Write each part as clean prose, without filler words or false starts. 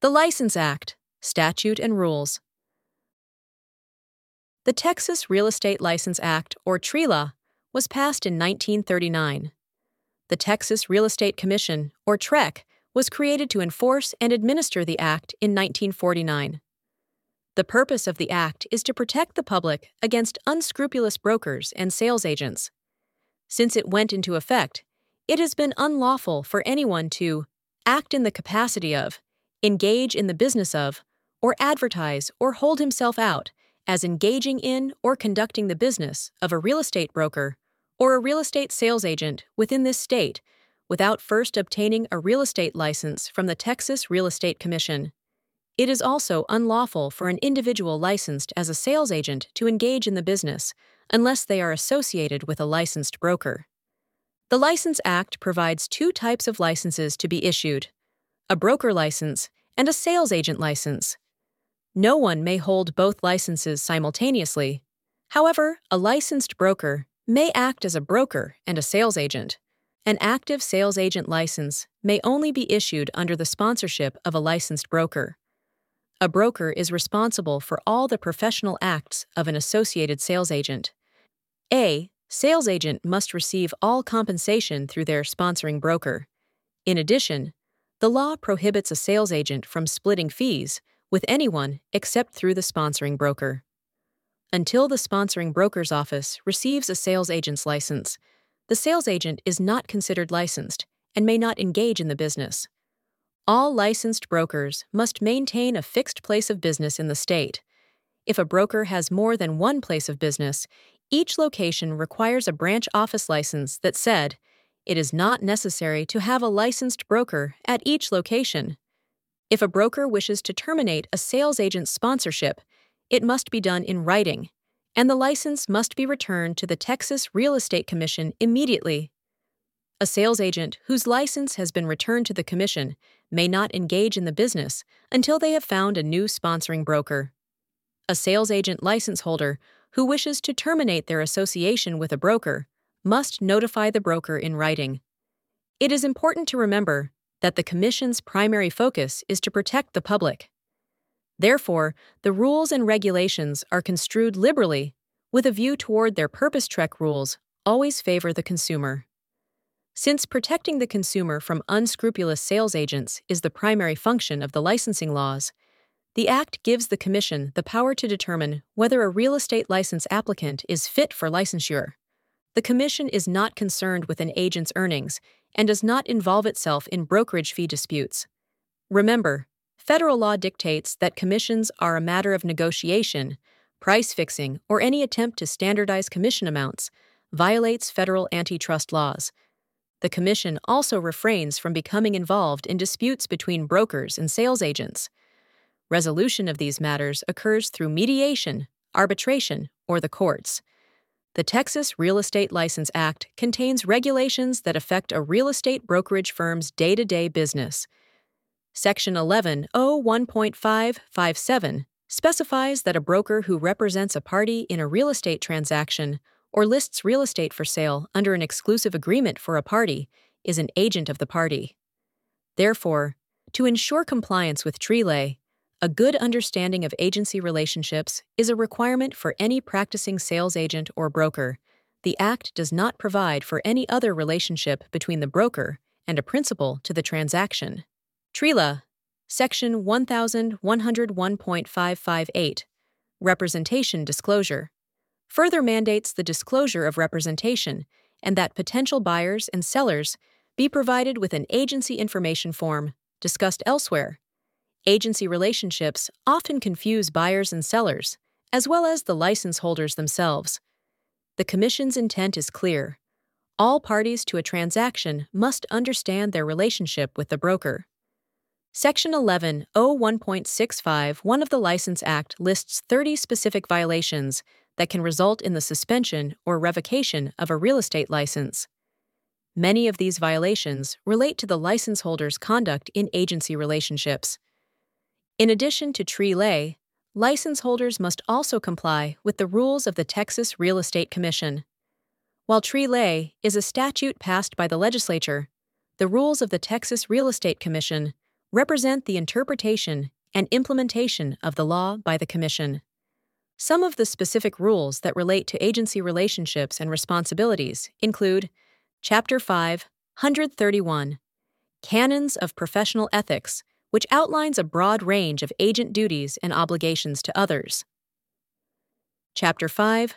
The License Act, Statute and Rules. The Texas Real Estate License Act, or TRELA, was passed in 1939. The Texas Real Estate Commission, or TREC, was created to enforce and administer the act in 1949. The purpose of the act is to protect the public against unscrupulous brokers and sales agents. Since it went into effect, it has been unlawful for anyone to act in the capacity of, engage in the business of, or advertise or hold himself out as engaging in or conducting the business of a real estate broker or a real estate sales agent within this state without first obtaining a real estate license from the Texas Real Estate Commission. It is also unlawful for an individual licensed as a sales agent to engage in the business unless they are associated with a licensed broker. The License Act provides two types of licenses to be issued: a broker license and a sales agent license. No one may hold both licenses simultaneously. However, a licensed broker may act as a broker and a sales agent. An active sales agent license may only be issued under the sponsorship of a licensed broker. A broker is responsible for all the professional acts of an associated sales agent. A sales agent must receive all compensation through their sponsoring broker. In addition, the law prohibits a sales agent from splitting fees with anyone except through the sponsoring broker. Until the sponsoring broker's office receives a sales agent's license, the sales agent is not considered licensed and may not engage in the business. All licensed brokers must maintain a fixed place of business in the state. If a broker has more than one place of business, each location requires a branch office license that said, "It is not necessary to have a licensed broker at each location." If a broker wishes to terminate a sales agent's sponsorship, it must be done in writing, and the license must be returned to the Texas Real Estate Commission immediately. A sales agent whose license has been returned to the commission may not engage in the business until they have found a new sponsoring broker. A sales agent license holder who wishes to terminate their association with a broker must notify the broker in writing. It is important to remember that the Commission's primary focus is to protect the public. Therefore, the rules and regulations are construed liberally, with a view toward their purpose. TREC rules always favor the consumer. Since protecting the consumer from unscrupulous sales agents is the primary function of the licensing laws, the Act gives the Commission the power to determine whether a real estate license applicant is fit for licensure. The Commission is not concerned with an agent's earnings and does not involve itself in brokerage fee disputes. Remember, federal law dictates that commissions are a matter of negotiation. Price fixing or any attempt to standardize commission amounts violates federal antitrust laws. The Commission also refrains from becoming involved in disputes between brokers and sales agents. Resolution of these matters occurs through mediation, arbitration, or the courts. The Texas Real Estate License Act contains regulations that affect a real estate brokerage firm's day-to-day business. Section 1101.557 specifies that a broker who represents a party in a real estate transaction or lists real estate for sale under an exclusive agreement for a party is an agent of the party. Therefore, to ensure compliance with TRELA, a good understanding of agency relationships is a requirement for any practicing sales agent or broker. The Act does not provide for any other relationship between the broker and a principal to the transaction. TRELA, Section 1101.558, Representation Disclosure, further mandates the disclosure of representation and that potential buyers and sellers be provided with an agency information form discussed elsewhere. Agency relationships often confuse buyers and sellers, as well as the license holders themselves. The Commission's intent is clear. All parties to a transaction must understand their relationship with the broker. Section 1101.651 of the License Act lists 30 specific violations that can result in the suspension or revocation of a real estate license. Many of these violations relate to the license holder's conduct in agency relationships. In addition to TRELA, license holders must also comply with the rules of the Texas Real Estate Commission. While TRELA is a statute passed by the legislature, the rules of the Texas Real Estate Commission, represent the interpretation and implementation of the law by the Commission. Some of the specific rules that relate to agency relationships and responsibilities include Chapter 5, 131, Canons of Professional Ethics, which outlines a broad range of agent duties and obligations to others. Chapter 5,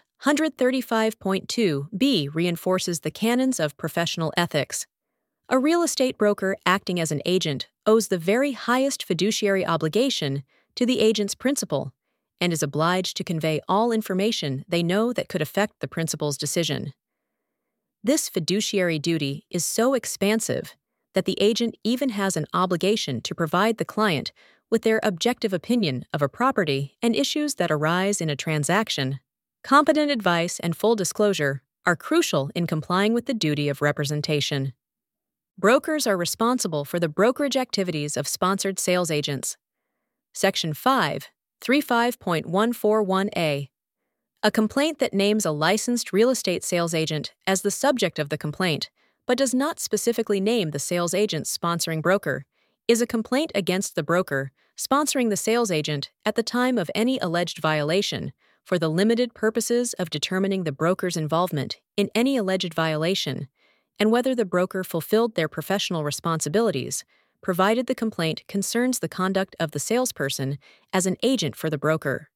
135.2b reinforces the canons of professional ethics. A real estate broker acting as an agent owes the very highest fiduciary obligation to the agent's principal and is obliged to convey all information they know that could affect the principal's decision. This fiduciary duty is so expansive that the agent even has an obligation to provide the client with their objective opinion of a property and issues that arise in a transaction. Competent advice and full disclosure are crucial in complying with the duty of representation. Brokers are responsible for the brokerage activities of sponsored sales agents. Section 5, 35.141a. A complaint that names a licensed real estate sales agent as the subject of the complaint, but does not specifically name the sales agent's sponsoring broker, is a complaint against the broker sponsoring the sales agent at the time of any alleged violation for the limited purposes of determining the broker's involvement in any alleged violation and whether the broker fulfilled their professional responsibilities, provided the complaint concerns the conduct of the salesperson as an agent for the broker.